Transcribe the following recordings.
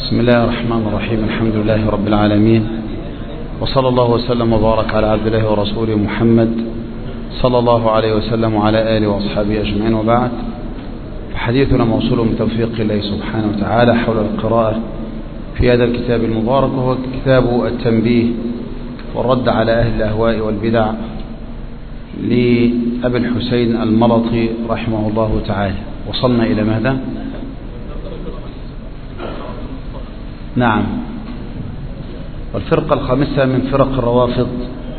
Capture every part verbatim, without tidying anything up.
بسم الله الرحمن الرحيم. الحمد لله رب العالمين، وصلى الله وسلم وبارك على عبد الله ورسوله محمد صلى الله عليه وسلم وعلى آله وأصحابه أجمعين، وبعد. فحديثنا موصول بتوفيق الله سبحانه وتعالى حول القراءة في هذا الكتاب المبارك، وهو كتاب التنبيه والرد على أهل الأهواء والبدع لأبي الحسين الملطي رحمه الله تعالى. وصلنا إلى ماذا؟ نعم، والفرقة الخامسة من فرق الروافض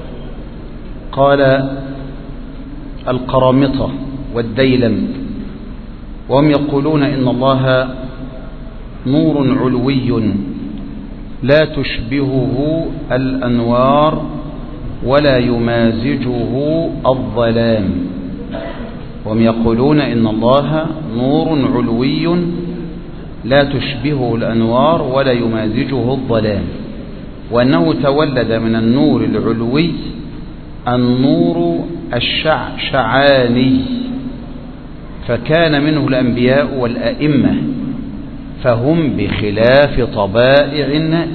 قال القرامطة والديلم، وهم يقولون إن الله نور علوي لا تشبهه الأنوار ولا يمازجه الظلام. وهم يقولون إن الله نور علوي لا تشبهه الأنوار ولا يمازجه الظلام، وأنه تولد من النور العلوي النور الشعشعاني، فكان منه الأنبياء والأئمة، فهم بخلاف طبائع الناس،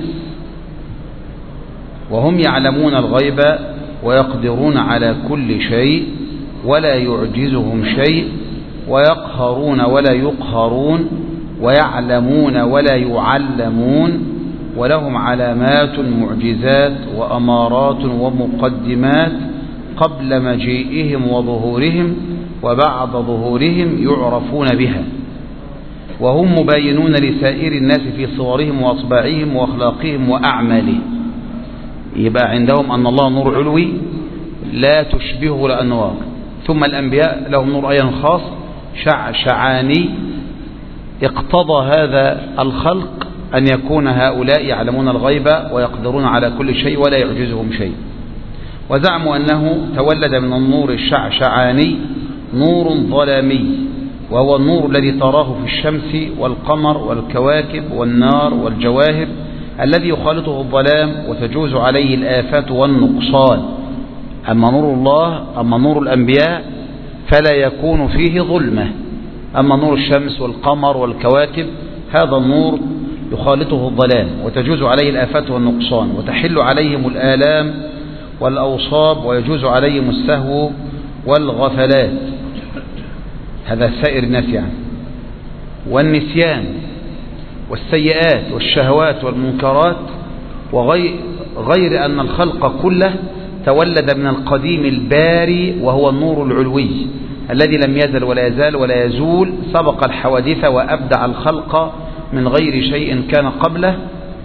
وهم يعلمون الغيب ويقدرون على كل شيء ولا يعجزهم شيء، ويقهرون ولا يقهرون، ويعلمون ولا يعلمون، ولهم علامات معجزات وأمارات ومقدمات قبل مجيئهم وظهورهم، وبعد ظهورهم يعرفون بها، وهم مباينون لسائر الناس في صورهم وأطباعهم وأخلاقهم وأعمالهم. يبقى عندهم أن الله نور علوي لا تشبهه الأنوار، ثم الأنبياء لهم نور أيضا خاص شعشعاني. اقتضى هذا الخلق أن يكون هؤلاء يعلمون الغيب ويقدرون على كل شيء ولا يعجزهم شيء، وزعموا أنه تولد من النور الشعشعاني نور ظلامي، وهو النور الذي تراه في الشمس والقمر والكواكب والنار والجواهر، الذي يخالطه الظلام وتجوز عليه الآفات والنقصان. أما نور الله أما نور الأنبياء فلا يكون فيه ظلمة. أما نور الشمس والقمر والكواكب هذا النور يخالطه الظلام وتجوز عليه الآفات والنقصان، وتحل عليهم الآلام والأوصاب، ويجوز عليهم السهو والغفلات، هذا سائر الناس يعني، والنسيان والسيئات والشهوات والمنكرات، وغير غير أن الخلق كله تولد من القديم الباري، وهو النور العلوي الذي لم يزل ولا يزال ولا يزول، سبق الحوادث وأبدع الخلق من غير شيء كان قبله،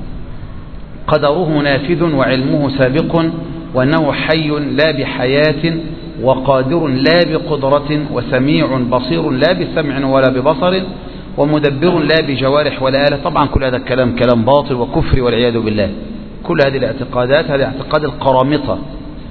قدره نافذ وعلمه سابق، وأنه حي لا بحياة، وقادر لا بقدرة، وسميع بصير لا بسمع ولا ببصر، ومدبر لا بجوارح ولا آلة. طبعا كل هذا الكلام كلام باطل وكفر والعياذ بالله. كل هذه الاعتقادات هذا اعتقاد القرامطة،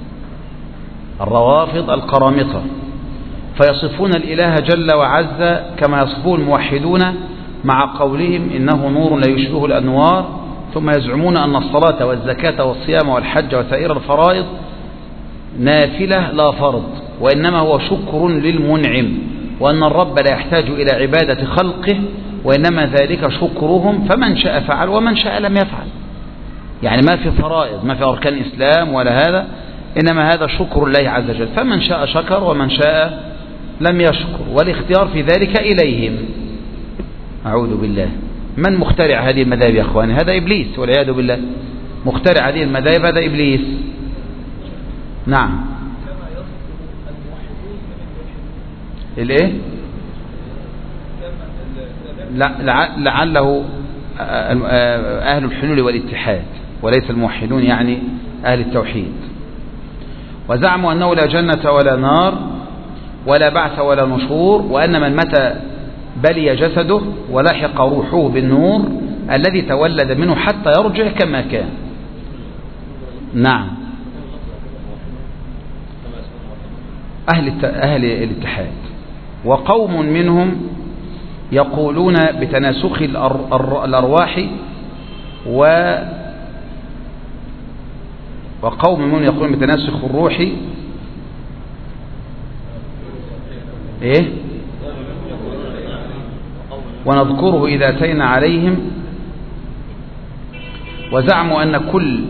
الروافض القرامطة، فيصفون الإله جل وعز كما يصفه الموحدون، مع قولهم إنه نور لا يشبه الأنوار، ثم يزعمون أن الصلاة والزكاة والصيام والحج وسائر الفرائض نافلة لا فرض، وإنما هو شكر للمنعم، وأن الرب لا يحتاج إلى عبادة خلقه، وإنما ذلك شكرهم، فمن شاء فعل ومن شاء لم يفعل. يعني ما في فرائض، ما في أركان إسلام ولا هذا، إنما هذا شكر الله عز وجل، فمن شاء شكر ومن شاء لم يشكر، والاختيار في ذلك إليهم. أعوذ بالله. من مخترع هذه المذاهب يا أخواني؟ هذا إبليس والعياذ بالله. مخترع هذه المذاهب هذا إبليس. نعم. الإيه؟ لعله أهل الحلول والاتحاد، وليس الموحدون يعني أهل التوحيد. وزعموا أنه لا جنة ولا نار ولا بعث ولا نشور، وأن من متى بلي جسده ولحق روحه بالنور الذي تولد منه حتى يرجع كما كان. نعم، أهل أهل الاتحاد. وقوم منهم يقولون بتناسخ الأرواح، و وقوم منهم يقولون بتناسخ الروح. إيه؟ ونذكره إذا أتينا عليهم وزعموا أن كل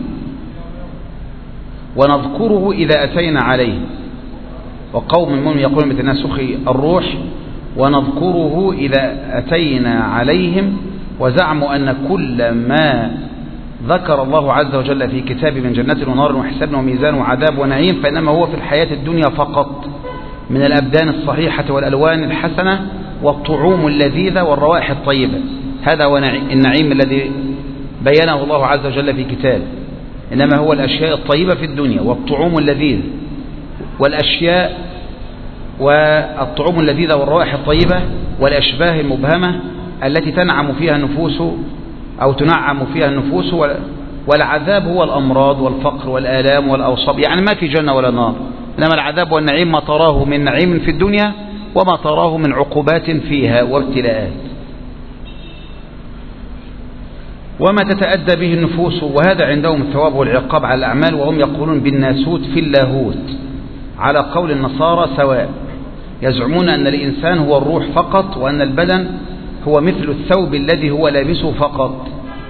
ونذكره إذا أتينا عليه، وقوم منهم يقولون بتناسخ الروح ونذكره إذا أتينا عليهم، وزعموا أن كل ما ذكر الله عز وجل في كتاب من جنات ونار وحساب وميزان وعذاب ونعيم فإنما هو في الحياة الدنيا فقط، من الأبدان الصحيحة والألوان الحسنة والطعوم اللذيذة والروائح الطيبة. هذا هو النعيم الذي بينه الله عز وجل في كتابه، إنما هو الأشياء الطيبة في الدنيا والطعوم اللذيذة والأشياء والطعوم اللذيذة والروائح الطيبة والأشباه المبهمة التي تنعم فيها النفوس أو تنعم فيها النفوس. والعذاب هو الأمراض والفقر والآلام والأوصاب، يعني ما في جنة ولا نار، إنما العذاب والنعيم ما تراه من نعيم في الدنيا وما تراه من عقوبات فيها وابتلاءات، وما تتأدى به النفوس. وهذا عندهم الثواب والعقاب على الأعمال، وهم يقولون بالناسوت في اللاهوت على قول النصارى سواء، يزعمون أن الإنسان هو الروح فقط، وأن البدن هو مثل الثوب الذي هو لابسه فقط،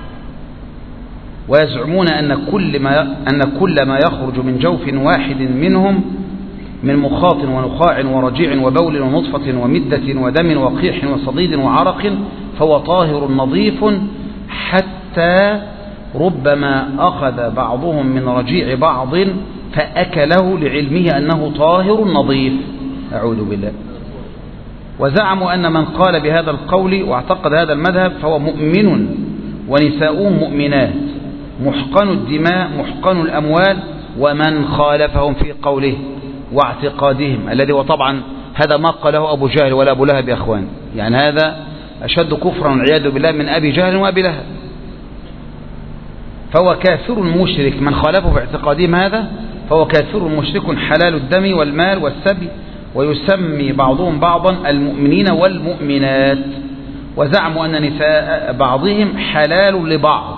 ويزعمون أن كل ما أن كل ما يخرج من جوف واحد منهم من مخاط ونخاع ورجيع وبول ونطفة ومدة ودم وقيح وصديد وعرق فهو طاهر نظيف، حتى ربما أخذ بعضهم من رجيع بعض فأكله لعلمه أنه طاهر نظيف. أعوذ بالله. وزعموا أن من قال بهذا القول واعتقد هذا المذهب فهو مؤمن ونساؤهم مؤمنات، محقن الدماء محقن الأموال، ومن خالفهم في قوله واعتقادهم الذي وطبعا هذا ما قاله أبو جهل ولا أبو لهب يا أخوان، يعني هذا أشد كفرا والعياذ بالله من أبي جهل وأبي لهب، فهو كافر مشرك. من خالفه في اعتقادهم هذا فهو كافر مشرك حلال الدم والمال والسبي، ويسمي بعضهم بعضا المؤمنين والمؤمنات. وزعموا أن نساء بعضهم حلال لبعض،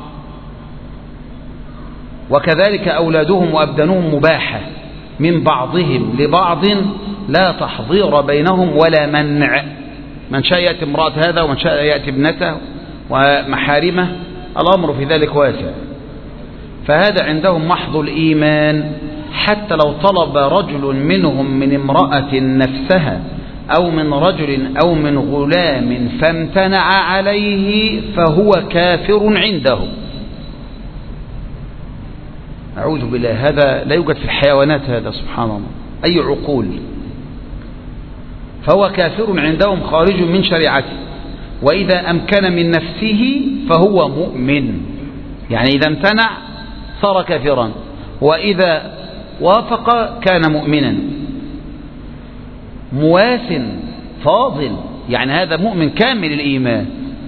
وكذلك أولادهم وأبدانهم مباحة من بعضهم لبعض لا تحضير بينهم ولا منع، من شاء يأتي امرأة هذا ومن شاء يأتي ابنته ومحارمه، الأمر في ذلك واسع. فهذا عندهم محض الإيمان، حتى لو طلب رجل منهم من امرأة نفسها أو من رجل أو من غلام فامتنع عليه فهو كافر عندهم. أعوذ بالله، هذا لا يوجد في الحيوانات، هذا سبحان الله أي عقول. فهو كافر عندهم خارج من شريعته، وإذا أمكن من نفسه فهو مؤمن، يعني إذا امتنع صار كافرا، وإذا وافق كان مؤمنا مواس فاضل، يعني هذا مؤمن كامل الإيمان.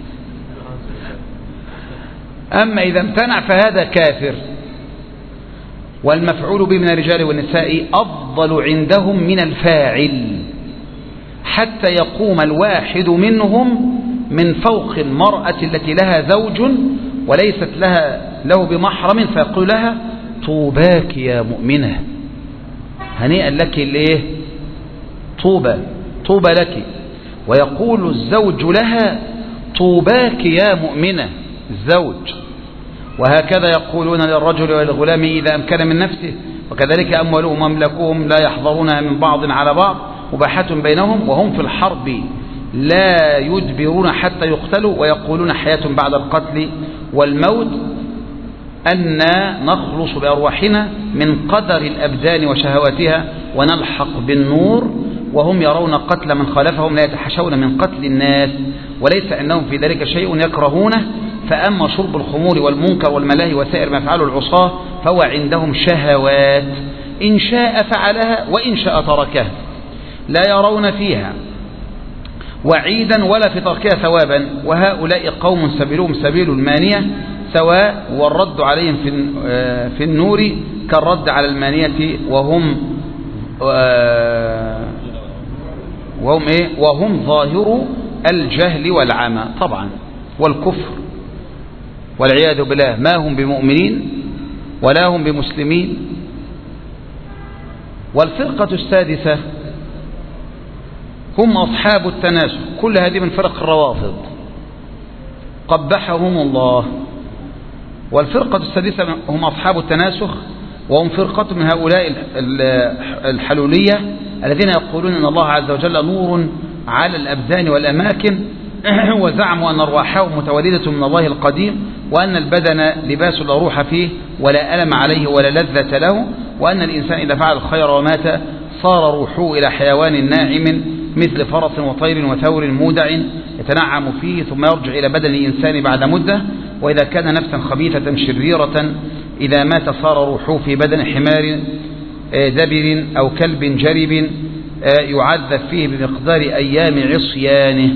أما إذا امتنع فهذا كافر. والمفعول به من الرجال والنساء أفضل عندهم من الفاعل، حتى يقوم الواحد منهم من فوق المرأة التي لها زوج وليست لها له بمحرم فيقول لها طوباك يا مؤمنة، هنيئا لك الايه طوبى طوبى لك، ويقول الزوج لها طوباك يا مؤمنة الزوج. وهكذا يقولون للرجل وللغلام إذا أمكن من نفسه، وكذلك أموالهم وأملاكهم لا يحضرونها من بعض على بعض مباحة بينهم، وهم في الحرب لا يدبرون حتى يقتلوا، ويقولون حياة بعد القتل والموت، أن نخلص بأرواحنا من قدر الأبدان وشهواتها ونلحق بالنور، وهم يرون قتل من خالفهم لا يتحشون من قتل الناس، وليس عندهم في ذلك شيء يكرهونه. فأما شرب الخمور والمنكر والملاهي وسائر ما يفعله العصاة فهو عندهم شهوات، إن شاء فعلها وإن شاء تركها، لا يرون فيها وعيدا ولا في تركها ثوابا. وهؤلاء قوم سبيلهم سبيل المانية سواء، والرد عليهم في النور كالرد على المانية، وهم وهم ايه وهم ظاهر الجهل والعمى طبعا والكفر والعياذ بالله، ما هم بمؤمنين ولا هم بمسلمين. والفرقة السادسة هم أصحاب التناسخ، كل هذه من فرق الروافض قبحهم الله. والفرقة السادسة هم أصحاب التناسخ، وهم فرقة من هؤلاء الحلولية الذين يقولون أن الله عز وجل نور على الأبدان والأماكن، وزعموا أن أرواحهم متولدة من الله القديم، وأن البدن لباس لا روح فيه ولا ألم عليه ولا لذة له، وأن الإنسان إذا فعل الخير ومات صار روحه إلى حيوان ناعم مثل فرس وطير وثور مودع يتنعم فيه ثم يرجع إلى بدن الإنسان بعد مدة، وإذا كان نفسا خبيثة شريرة إذا مات صار روحه في بدن حمار دبر أو كلب جرب يعذب فيه بمقدار أيام عصيانه.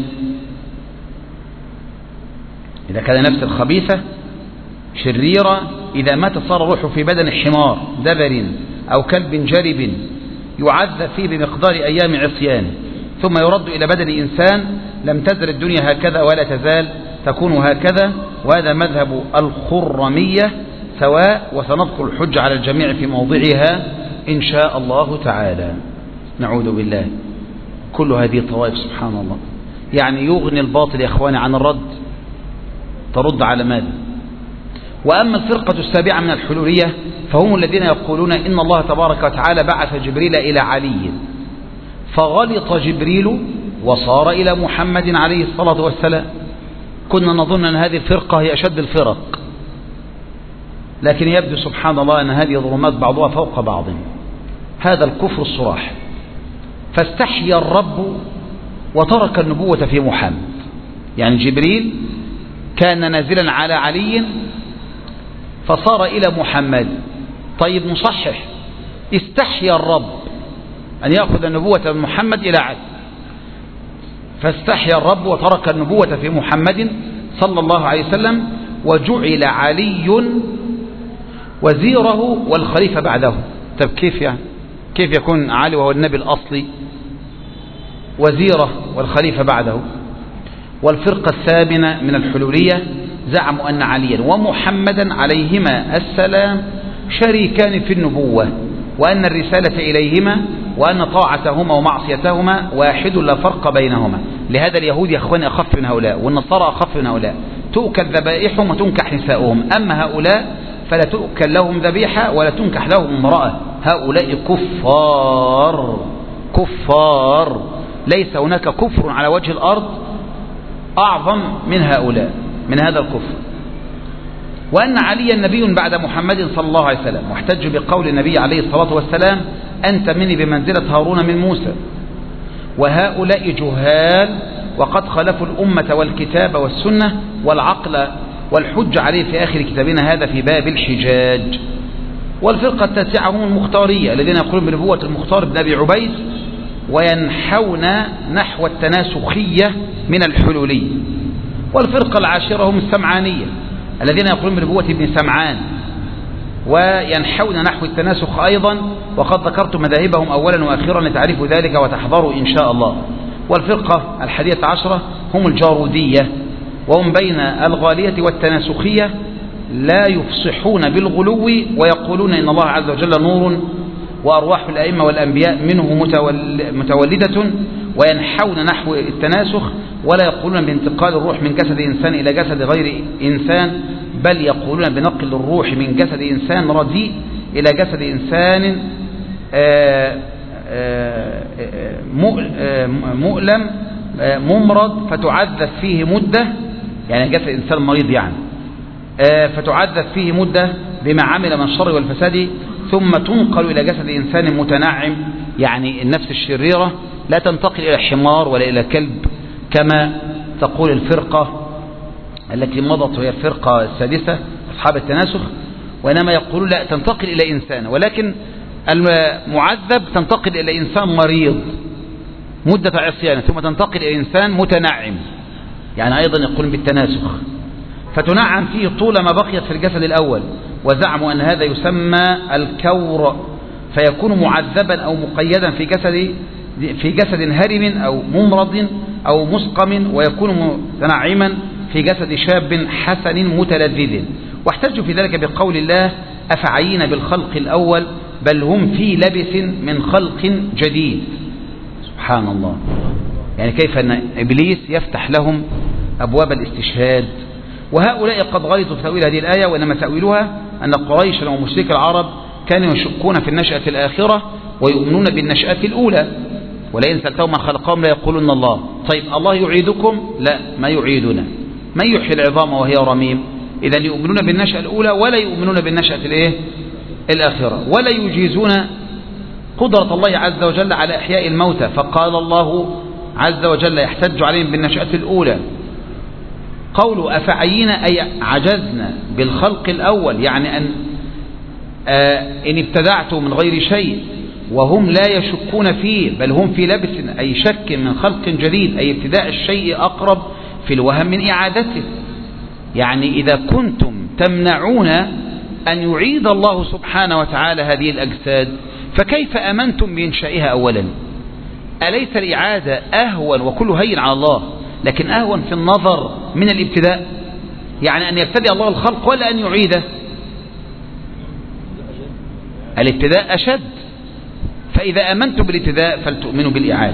إذا كان نفسا خبيثة شريرة إذا مات صار روحه في بدن حمار دبر أو كلب جرب يعذب فيه بمقدار أيام عصيانه، ثم يرد إلى بدن إنسان. لم تزل الدنيا هكذا ولا تزال تكون هكذا، وهذا مذهب الخرمية سواء، وسنذكر الحج على الجميع في موضعها إن شاء الله تعالى. نعوذ بالله. كل هذه طوائف سبحان الله، يعني يغني الباطل يا إخواني عن الرد. ترد على ماذا؟ وأما الفرقة السابعة من الحلولية فهم الذين يقولون إن الله تبارك وتعالى بعث جبريل إلى علي فغلط جبريل وصار إلى محمد عليه الصلاة والسلام. كنا نظن أن هذه الفرقة هي أشد الفرق، لكن يبدو سبحان الله أن هذه ظلمات بعضها فوق بعض. هذا الكفر الصراح. فاستحيا الرب وترك النبوة في محمد. يعني جبريل كان نازلا على علي فصار إلى محمد. طيب نصحح، استحيا الرب أن يأخذ النبوة من محمد إلى علي، فاستحيا الرب وترك النبوة في محمد صلى الله عليه وسلم، وجعل علي وزيره والخليفة بعده. طب كيف يعني؟ كيف يكون علي وهو النبي الأصلي وزيره والخليفة بعده؟ والفرقة الثامنة من الحلولية زعموا أن عليا ومحمدا عليهما السلام شريكان في النبوة، وأن الرسالة إليهما، وأن طاعتهما ومعصيتهما واحد لا فرق بينهما. لهذا اليهود يا أخواني أخف من هؤلاء، والنصارى أخف من هؤلاء. تؤكل ذبائحهم وتنكح نساؤهم، أما هؤلاء فلا تؤكل لهم ذبيحة ولا تنكح لهم امرأة. هؤلاء كفار كفار، ليس هناك كفر على وجه الأرض أعظم من هؤلاء، من هذا الكفر. وأن عليا نبي بعد محمد صلى الله عليه وسلم، واحتج بقول النبي عليه الصلاة والسلام أنت مني بمنزلة هارون من موسى. وهؤلاء جهال، وقد خلفوا الأمة والكتاب والسنة والعقل والحج عليه في آخر كتابنا هذا في باب الحجاج. والفرقة التاسعة هم المختارية الذين يقولون بنبوة المختار بن أبي عبيد، وينحون نحو التناسخية من الحلولية. والفرقة العاشرة هم السمعانية الذين يقولون بنبوة ابن سمعان، وينحون نحو التناسخ أيضا، وقد ذكرت مذاهبهم أولا وأخيرا لتعرفوا ذلك وتحضروا إن شاء الله. والفرقة الحادية عشرة هم الجارودية، وهم بين الغالية والتناسخية، لا يفصحون بالغلو، ويقولون إن الله عز وجل نور وأرواح الأئمة والأنبياء منه متولدة، وينحون نحو التناسخ، ولا يقولون بانتقال الروح من جسد إنسان إلى جسد غير إنسان، بل يقولون بنقل الروح من جسد إنسان رديء إلى جسد إنسان مؤلم ممرض فتعذب فيه مدة، يعني جسد إنسان مريض يعني فتعذب فيه مدة بما عمل من الشر والفساد، ثم تنقل إلى جسد إنسان متنعم، يعني النفس الشريرة لا تنتقل إلى حمار ولا إلى كلب كما تقول الفرقة التي مضت وهي الفرقة السادسة أصحاب التناسخ، وإنما يقولون لا تنتقل إلى إنسان، ولكن المعذب تنتقل إلى إنسان مريض مدة عصيان، ثم تنتقل إلى إنسان متنعم، يعني أيضا يقولون بالتناسخ، فتنعم فيه طول ما بقيت في الجسد الأول. وزعموا أن هذا يسمى الكور، فيكون معذبا أو مقيدا في جسد في جسد هرم أو ممرض أو مسقم، ويكون متنعما في جسد شاب حسن متلذذ. واحتجوا في ذلك بقول الله أفعينا بالخلق الأول بل هم في لبس من خلق جديد. سبحان الله، يعني كيف أن إبليس يفتح لهم أبواب الاستشهاد وهؤلاء قد غلطوا في تأويل هذه الآية، وإنما تأويلها أن قريش ومشرك العرب كانوا يشكون في النشأة الآخرة ويؤمنون بالنشأة الأولى، ولئن سألتهم من خلقهم لا يقولون الله. طيب الله يعيدكم؟ لا، ما يعيدنا. من يحيي العظام وهي رميم؟ إذا يؤمنون بالنشأة الأولى ولا يؤمنون بالنشأة الإيه؟ الآخرة، ولا يجيزون قدرة الله عز وجل على إحياء الموتى، فقال الله عز وجل يحتج عليهم بالنشأة الأولى. قوله أفعينا أي عجزنا بالخلق الأول، يعني أن آه إن ابتدعتوا من غير شيء وهم لا يشكون فيه، بل هم في لبس أي شك من خلق جديد، أي ابتداء الشيء أقرب في الوهم من إعادته. يعني إذا كنتم تمنعون أن يعيد الله سبحانه وتعالى هذه الأجساد، فكيف أمنتم بإنشائها أولا؟ أليس الإعادة أهون وكل هين على الله، لكن أهون في النظر من الابتداء؟ يعني أن يبتدئ الله الخلق ولا أن يعيده؟ الابتداء أشد، فإذا أمنتم بالابتداء فلتؤمنوا بالإعادة.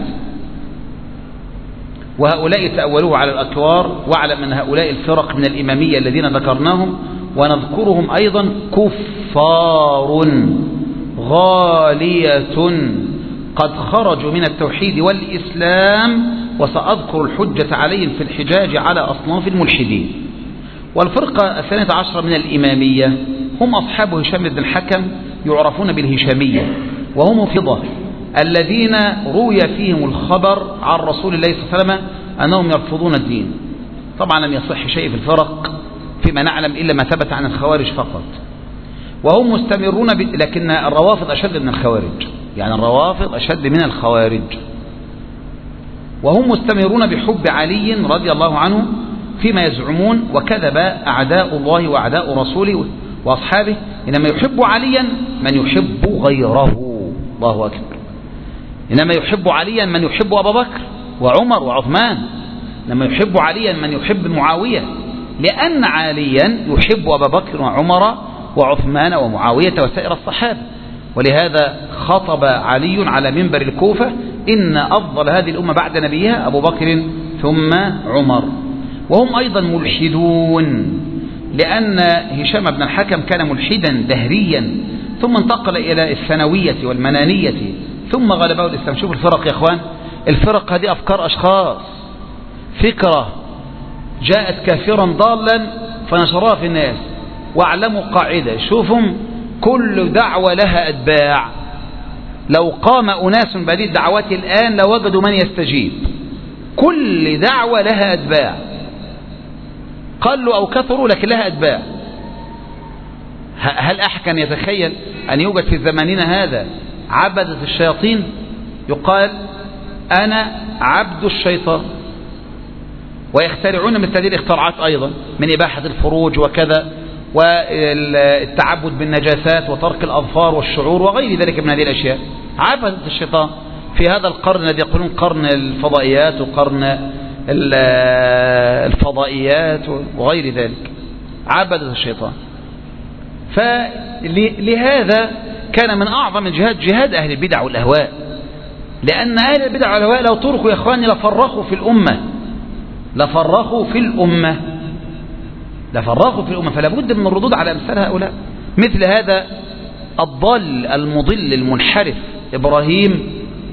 وهؤلاء تأولوه على الأكوار، واعلم أن هؤلاء الفرق من الإمامية الذين ذكرناهم ونذكرهم أيضا كفار غالية قد خرجوا من التوحيد والإسلام، وسأذكر الحجة عليهم في الحجاج على أصناف الملحدين. والفرقة الثانية عشرة من الإمامية هم أصحاب هشام بن الحكم، يعرفون بالهشامية، وهم فضة الذين روي فيهم الخبر عن رسول الله صلى الله عليه وسلم أنهم يرفضون الدين. طبعا لم يصح شيء في الفرق فيما نعلم إلا ما ثبت عن الخوارج فقط. وهم مستمرون ب... لكن الروافض أشد من الخوارج، يعني الروافض أشد من الخوارج. وهم مستمرون بحب علي رضي الله عنه فيما يزعمون، وكذب أعداء الله وأعداء رسوله وأصحابه، إنما يحب عليا من يحب غيره. الله أكبر. إنما يحب عليا من يحب أبا بكر وعمر وعثمان، إنما يحب عليا من يحب معاوية، لأن عليا يحب أبا بكر وعمر وعثمان ومعاوية وسائر الصحابة. ولهذا خطب علي على منبر الكوفة إن أفضل هذه الأمة بعد نبيها أبو بكر ثم عمر. وهم أيضا ملحدون، لأن هشام بن الحكم كان ملحدا دهريا، ثم انتقل إلى الثانوية والمنانية، ثم غلبه الإسلام. شوفوا الفرق يا إخوان، الفرق هذه أفكار أشخاص، فكرة جاءت كافرا ضالا فنشرها في الناس. واعلموا قاعدة، شوفهم كل دعوة لها أتباع، لو قام أناس بهذه الدعوات الآن لوجدوا من يستجيب. كل دعوة لها أتباع، قلوا أو كثروا لكن لها أتباع. هل أحد كان يتخيل أن يوجد في زماننا هذا عبدة الشياطين؟ يقال أنا عبد الشيطان، ويخترعون مثل هذه الاختراعات أيضا من إباحة الفروج وكذا، والتعبد بالنجاسات وترك الأظفار والشعور وغير ذلك من هذه الأشياء. عبدة الشيطان في هذا القرن الذي يقولون قرن الفضائيات وقرن الفضائيات وغير ذلك، عبدة الشيطان. فلهذا كان من أعظم الجهاد جهاد أهل البدع والأهواء، لأن أهل البدع والأهواء لو تركوا يا إخواني لفرخوا في الأمة، لفرخوا في الأمة لفرخوا في الأمة فلا بد من الردود على أمثال هؤلاء. مثل هذا الضال المضل المنحرف إبراهيم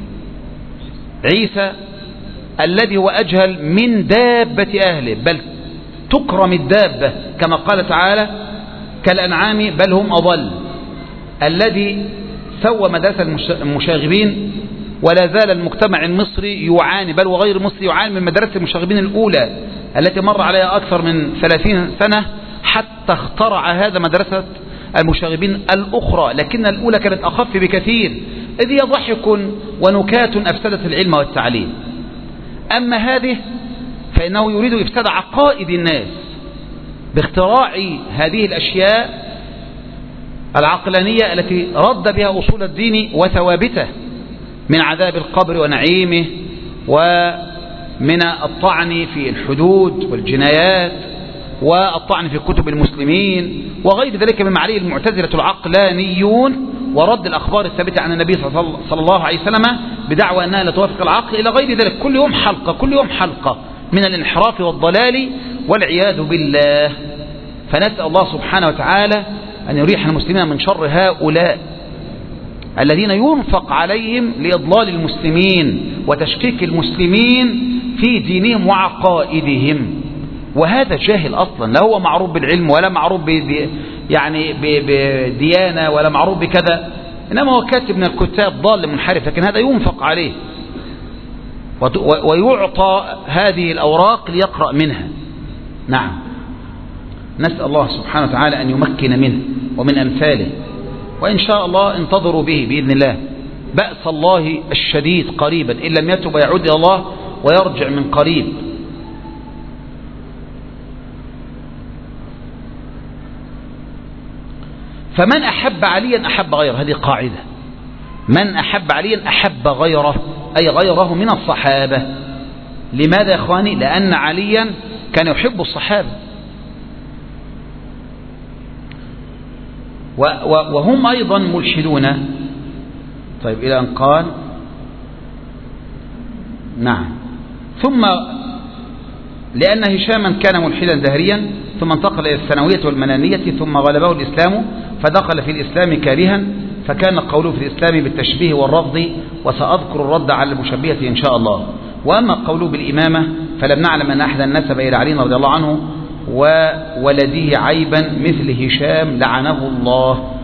عيسى، الذي هو أجهل من دابة أهله، بل تكرم الدابة كما قال تعالى كالأنعام بل هم أضل، الذي سوى مدرسة المشاغبين، ولا زال المجتمع المصري يعاني، بل وغير مصري يعاني من مدرسة المشاغبين الأولى التي مر عليها أكثر من ثلاثين سنة حتى اخترع هذا مدرسة المشاغبين الأخرى، لكن الأولى كانت أخف بكثير، إذ هي ضحك ونكات أفسدت العلم والتعليم. أما هذه فإنه يريد إفساد عقائد الناس باختراع هذه الأشياء العقلانية التي رد بها أصول الدين وثوابته من عذاب القبر ونعيمه، ومن الطعن في الحدود والجنايات، والطعن في كتب المسلمين وغير ذلك مما عليه المعتزلة العقلانيون، ورد الأخبار الثابتة عن النبي صلى الله عليه وسلم بدعوى أنها لا توافق العقل إلى غير ذلك. كل يوم حلقة، كل يوم حلقة من الانحراف والضلال والعياذ بالله. فنسأل الله سبحانه وتعالى أن يريح المسلمين من شر هؤلاء الذين ينفق عليهم لإضلال المسلمين وتشكيك المسلمين في دينهم وعقائدهم. وهذا جاهل أصلا، لا هو معروف بالعلم ولا معروف ب يعني بديانة ولا معروف بكذا، إنما هو كاتب من الكتاب ضال منحرف، لكن هذا ينفق عليه ويعطى هذه الأوراق ليقرأ منها. نعم، نسأل الله سبحانه وتعالى أن يمكن منه ومن أمثاله، وإن شاء الله انتظروا به بإذن الله. بأس الله الشديد قريبا إن لم يتب ويعود إلى الله ويرجع من قريب. فمن أحب عليا أحب غيره، هذه قاعدة، من أحب عليا أحب غيره، أي غيره من الصحابة. لماذا يا إخواني؟ لأن عليا كان يحب الصحابة، وهم أيضا ملحدون. طيب إلى أن قال نعم ثم لأن هشاما كان ملحدا دهريا ثم انتقل إلى الثانوية والمنانية ثم غلبه الإسلام فدخل في الإسلام كارها، فكان قوله في الإسلام بالتشبيه والرفض، وسأذكر الرد على المشبهة إن شاء الله. وأما قوله بالإمامة فلم نعلم أن أحدا نسب إلى علي رضي الله عنه وولده عيبا مثل هشام لعنه الله.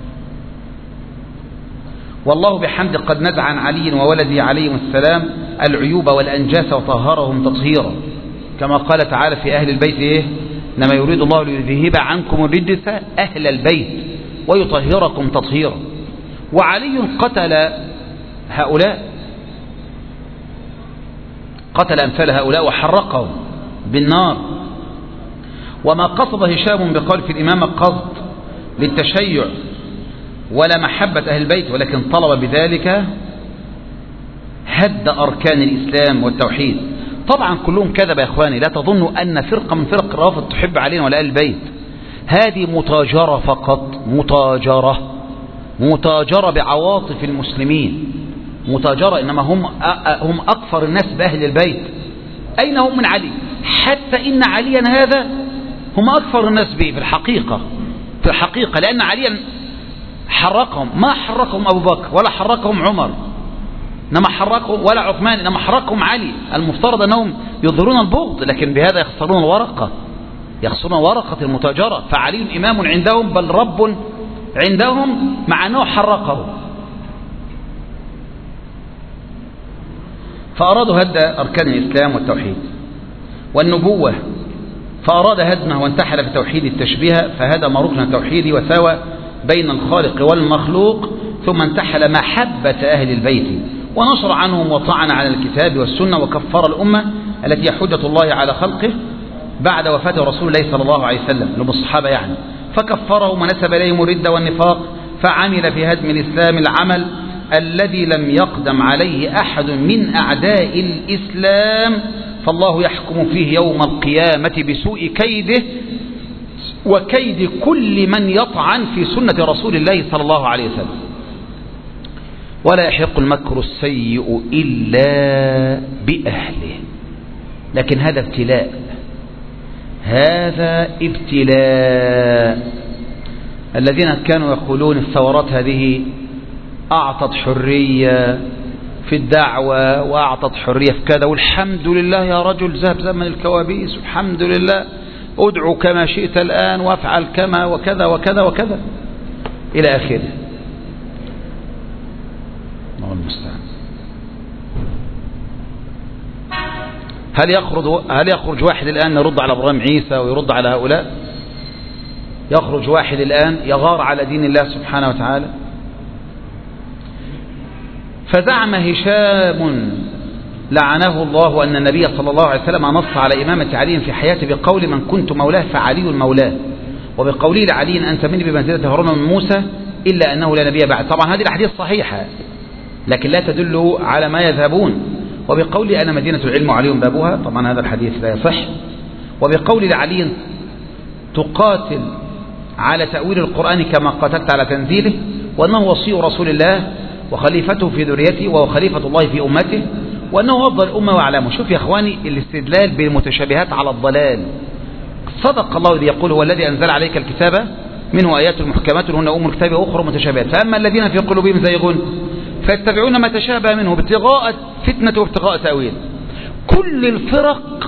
والله بحمد قد نزع عن علي وولده عليهم السلام العيوب والأنجاس وطهرهم تطهيرا، كما قال تعالى في أهل البيت إيه؟ إنما يريد الله ليذهب عنكم الرجس أهل البيت ويطهركم تطهيرا. وعلي قتل هؤلاء، قتل أمثال هؤلاء وحرقهم بالنار. وما قصد هشام بقول في الإمامة قصد للتشيع ولا محبة أهل البيت، ولكن طلب بذلك هد أركان الإسلام والتوحيد. طبعا كلهم كذب يا إخواني، لا تظنوا أن فرقة من فرق الرافض تحب علينا ولا أهل البيت، هذه متاجرة فقط، متاجرة متاجرة بعواطف المسلمين، متاجرة. إنما هم هم أكثر الناس بأهل البيت. أين هم من علي؟ حتى إن عليا هذا هم أكثر الناس به في الحقيقة، في الحقيقة لأن عليا حرقهم، ما حرقهم أبو بكر ولا حرقهم عمر، إنما حرقهم ولا عثمان، إنما حرقهم علي. المفترض أنهم يظهرون البغض، لكن بهذا يخسرون الورقة، يخسرون ورقة المتاجرة. فعلي إمام عندهم بل رب عندهم مع أنه حرقه. فأرادوا هد أركان الإسلام والتوحيد والنبوة، فأراد هدمه وانتحل في توحيد التشبيه فهدم ركن التوحيد وساوى بين الخالق والمخلوق، ثم انتحل محبة أهل البيت ونشر عنهم وطعن على الكتاب والسنة وكفر الأمة التي هي حجة الله على خلقه بعد وفاة رسول الله صلى الله عليه وسلم، لهم الصحابة يعني، فكفرهم ونسب إليهم الردة والنفاق، فعمل في هدم الإسلام العمل الذي لم يقدم عليه أحد من أعداء الإسلام، فالله يحكم فيه يوم القيامة بسوء كيده وكيد كل من يطعن في سنة رسول الله صلى الله عليه وسلم. ولا يحق المكر السيء إلا بأهله. لكن هذا ابتلاء، هذا ابتلاء. الذين كانوا يقولون الثورات هذه أعطت حرية في الدعوة وأعطت حرية في كذا، والحمد لله يا رجل ذهب زمن الكوابيس، الحمد لله، ادعو كما شئت الآن وافعل كما وكذا وكذا وكذا إلى آخره. الله المستعان. هل يخرج هل يخرج واحد الآن يرد على إبراهيم عيسى ويرد على هؤلاء؟ يخرج واحد الآن يغار على دين الله سبحانه وتعالى؟ فزعم هشام لعنه الله أن النبي صلى الله عليه وسلم نص على إمامة علي في حياته بقول من كنت مولاه فعلي المولاه، وبقوله لعلي أنت مني بمنزلة هارون من موسى إلا أنه لا نبي بعد. طبعا هذه الأحاديث صحيحة لكن لا تدل على ما يذهبون. وبقوله أنا مدينة العلم وعلي بابها، طبعا هذا الحديث لا يصح. وبقول لعلي تقاتل على تأويل القرآن كما قاتلت على تنزيله، وأنه وصي رسول الله وخليفته في ذريته وهو خليفة الله في أمته، وأنه أفضل الأمة وأعلامه. شوف يا أخواني الاستدلال بالمتشابهات على الضلال، صدق الله الذي يقول هو الذي أنزل عليك الكتاب منه آيات محكمات هن أم الكتاب أخرى متشابهات فأما الذين في قلوبهم زيغون فيتبعون ما تشابه منه ابتغاء فتنة وابتغاء تأويل. كل الفرق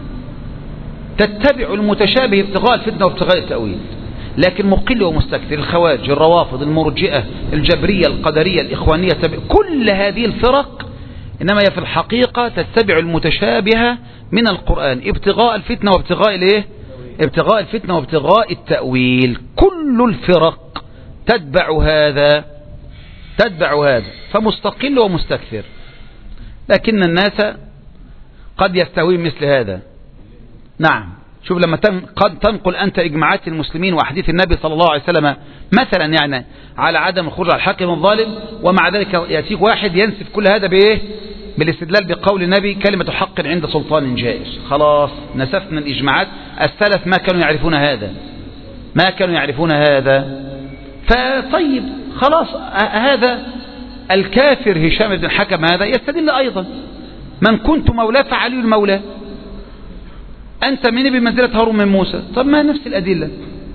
تتبع المتشابه ابتغاء الفتنة وابتغاء التأويل، لكن مقل ومستكثر، الخوارج، الروافض، المرجئة، الجبرية، القدرية، الإخوانية، كل هذه الفرق إنما هي في الحقيقة تتبع المتشابه من القرآن ابتغاء الفتنة وابتغاء الايه؟ ابتغاء الفتنة وابتغاء التأويل. كل الفرق تتبع هذا تتبع هذا فمستقل ومستكثر، لكن الناس قد يستوي مثل هذا. نعم، شوف لما قد تنقل أنت إجماعات المسلمين وأحاديث النبي صلى الله عليه وسلم مثلا يعني على عدم الخروج على الحاكم الظالم، ومع ذلك يأتيك واحد ينسف كل هذا بإيه؟ بالاستدلال بقول النبي كلمة حق عند سلطان جائر. خلاص نسفنا الإجماعات. السلف ما كانوا يعرفون هذا ما كانوا يعرفون هذا فطيب خلاص هذا الكافر هشام بن الحكم هذا يستدل أيضا من كنت مولاه فعلي المولى، أنت من بمنزلة هارون من موسى. طب ما نفس الأدلة.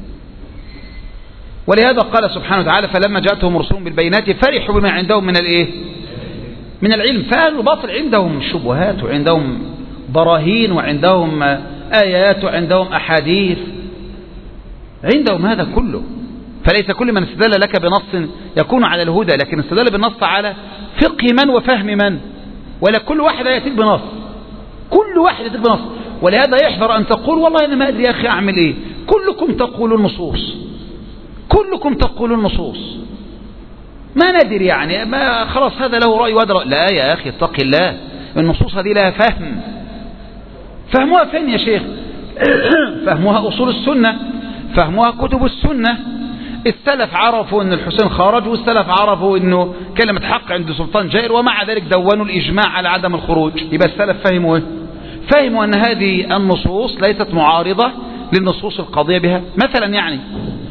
ولهذا قال سبحانه وتعالى فلما جاءتهم رسلهم بالبينات فرحوا بما عندهم من الإيه؟ من العلم. فأهل الباطل عندهم شبهات وعندهم براهين وعندهم آيات وعندهم أحاديث، عندهم هذا كله. فليس كل من استدل لك بنص يكون على الهدى، لكن استدل بالنص على فقه من وفهم من، ولا كل واحد يأتيك بنص كل واحد يأتيك بنص. ولهذا يحذر أن تقول والله أنا ما أدري يا أخي أعمل إيه. كلكم تقولوا النصوص كلكم تقولوا النصوص ما ندري يعني ما خلاص هذا له رأي وهذا رأي. لا يا أخي اتق الله، النصوص هذه لها فهم. فهموها فين يا شيخ؟ فهموها أصول السنة، فهموها كتب السنة. السلف عرفوا أن الحسين خرج، والسلف عرفوا أنه كلمة حق عند سلطان جائر، ومع ذلك دونوا الإجماع على عدم الخروج. يبقى السلف فهموا إيه؟ فهموا أن هذه النصوص ليست معارضة للنصوص القاضية بها. مثلا يعني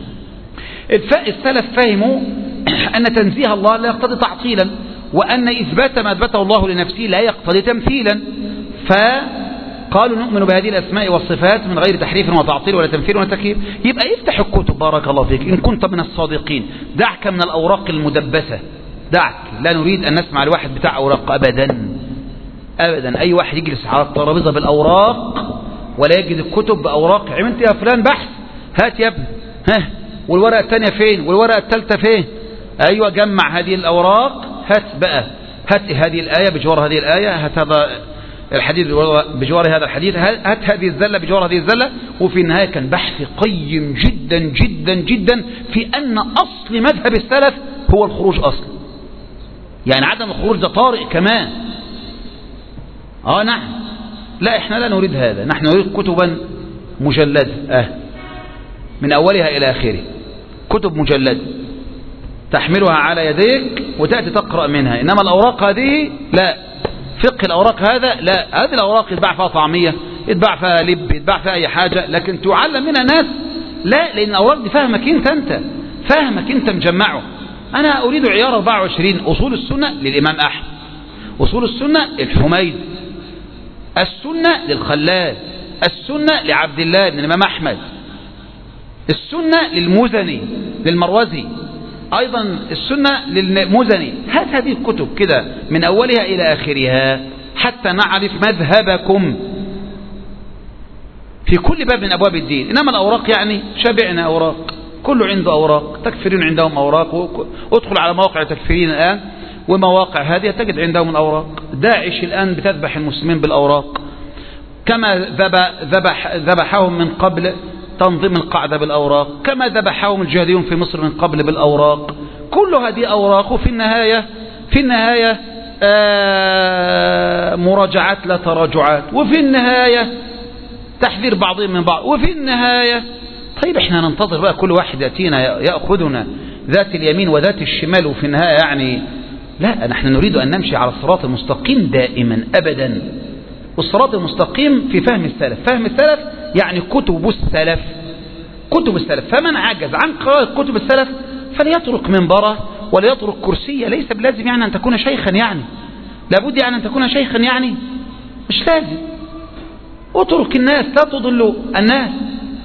السلف فهموا أن تنزيه الله لا يقتضي تعطيلا، وأن إثبات ما أثبته الله لنفسه لا يقتضي تمثيلا، فقالوا نؤمن بهذه الأسماء والصفات من غير تحريف وتعطيل ولا تمثيل ولا تكييف. يبقى افتح الكتب بارك الله فيك إن كنت من الصادقين، دعك من الأوراق المدبسة، دعك. لا نريد أن نسمع الواحد بتاع أوراق أبدا أبدا. أي واحد يجلس على الترابيزة بالأوراق ولا يجد الكتب بأوراق. عملت يا فلان بحث، هات يا ابني، ها والورقة الثانية فين والورقة الثالثة فين؟ أيوة جمع هذه الأوراق، هات بقى هات هذه الآية بجوار هذه الآية، هات هذا الحديث بجوار هذا الحديث، هات هذه الزلة بجوار هذه الزلة. وفي النهاية كان بحث قيم جدا جدا جدا في أن أصل مذهب السلف هو الخروج أصلا، يعني عدم الخروج ده طارئ كمان. آه نعم، لا إحنا لا نريد هذا، نحن نريد كتبا مجلدة آه من أولها إلى آخره، كتب مجلدة تحملها على يديك وتأتي تقرأ منها. إنما الأوراق هذه لا، فقه الأوراق هذا لا، هذه الأوراق يتباع فيها طعمية، يتباع فيها لب، يتباع فيها أي حاجة، لكن تعلم منها ناس لا، لأن الأوراق دي فهمك أنت أنت فهمك أنت مجمعه. أنا أريد عيار أربعة وعشرين أصول السنة للإمام أحمد، أصول السنة للحميد، السنة للخلال، السنة لعبد الله بن الإمام أحمد، السنة للمزني للمروزي، أيضا السنة للمزني. هات هذه الكتب كده من أولها إلى آخرها حتى نعرف مذهبكم في كل باب من أبواب الدين. إنما الأوراق يعني شبعنا أوراق، كله عنده أوراق، تكفيرين عندهم أوراق، ادخل على مواقع تكفيرين الآن ومواقع هذه تجد عندهم الأوراق. داعش الآن بتذبح المسلمين بالأوراق، كما ذبح ذبحهم من قبل تنظيم القاعدة بالأوراق، كما ذبحهم الجهاديون في مصر من قبل بالأوراق. كل هذه أوراق، وفي النهاية في النهاية آه مراجعات لا تراجعات، وفي النهاية تحذير بعضهم من بعض، وفي النهاية طيب احنا ننتظر بقى كل واحد يأتينا يأخذنا ذات اليمين وذات الشمال، وفي النهاية يعني لا، نحن نريد أن نمشي على الصراط المستقيم دائما أبدا. والصراط المستقيم في فهم السلف، فهم السلف يعني كتب السلف كتب السلف. فمن عجز عن قراءة كتب السلف فليترك منبره وليترك كرسيه. ليس بلازم يعني أن تكون شيخا، يعني لابد يعني أن تكون شيخا، يعني مش لازم. اترك الناس، لا تضلوا الناس.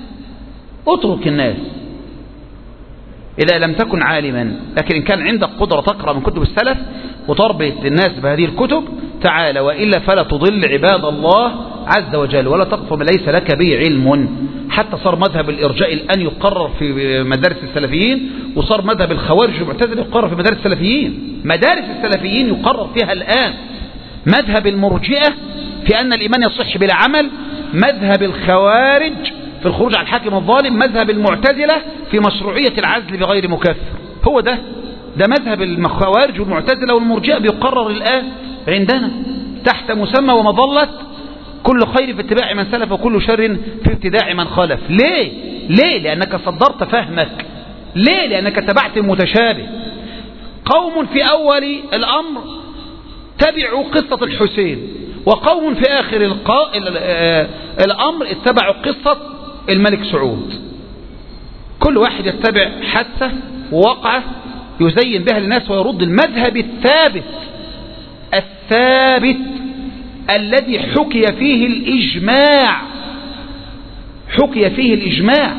اترك الناس إذا لم تكن عالما، لكن إن كان عندك قدرة تقرأ من كتب السلف وتربط الناس بهذه الكتب تعال، وإلا فلا تضل عباد الله عز وجل ولا تقف ما ليس لك به علم. حتى صار مذهب الإرجاء الآن يقرر في مدارس السلفيين، وصار مذهب الخوارج والمعتزلة يقرر في مدارس السلفيين. مدارس السلفيين يقرر فيها الآن مذهب المرجئة في أن الإيمان يصح بلا عمل، مذهب الخوارج في الخروج على الحاكم الظالم، مذهب المعتزلة في مشروعية العزل بغير مكفر. هو ده ده مذهب الخوارج والمعتزلة والمرجئة بيقرر الآن عندنا تحت مسمى ومظلة كل خير في اتباع من سلف وكل شر في ابتداع من خالف. ليه؟ ليه؟ لأنك صدرت فهمك. ليه؟ لأنك تبعت المتشابه. قوم في أول الأمر تبعوا قصة الحسين، وقوم في آخر الأمر اتبعوا قصة الملك سعود. كل واحد يتبع حادثة ووقعة يزين بها للناس ويرد المذهب الثابت الثابت الذي حكي فيه الإجماع حكي فيه الإجماع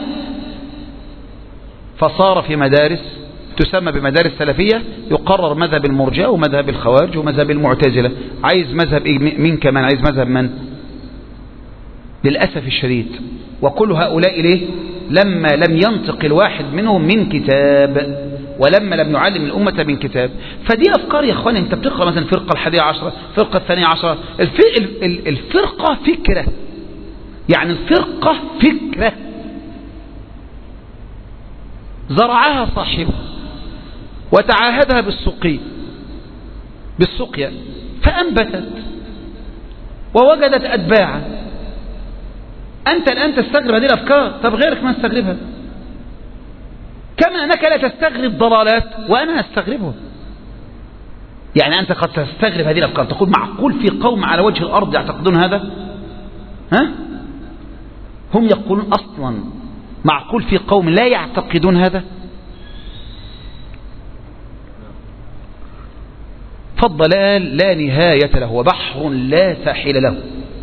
فصار في مدارس تسمى بمدارس سلفية يقرر مذهب المرجئة ومذهب الخوارج ومذهب المعتزلة. عايز مذهب مين كمان؟ عايز مذهب من؟ للأسف الشديد. وكل هؤلاء ليه؟ لما لم ينطق الواحد منهم من كتاب، ولما لم يعلم الأمة من كتاب. فدي أفكار يا أخواني. أنت بتقرأ مثلا الفرقة الحادية عشرة، الفرقة الثانية عشرة، الفرقة فكرة، يعني الفرقة فكرة زرعها صاحبه وتعاهدها بالسقي بالسقيا فأنبتت ووجدت أتباعا. أنت الآن تستغرب هذه الأفكار، طب غيرك ما استغربها، كما أنك لا تستغرب ضلالات وأنا أستغربها. يعني أنت قد تستغرب هذه الأفكار، تقول معقول في قوم على وجه الأرض يعتقدون هذا؟ ها؟ هم يقولون أصلا معقول في قوم لا يعتقدون هذا؟ فالضلال لا نهاية له وبحر لا ساحل له،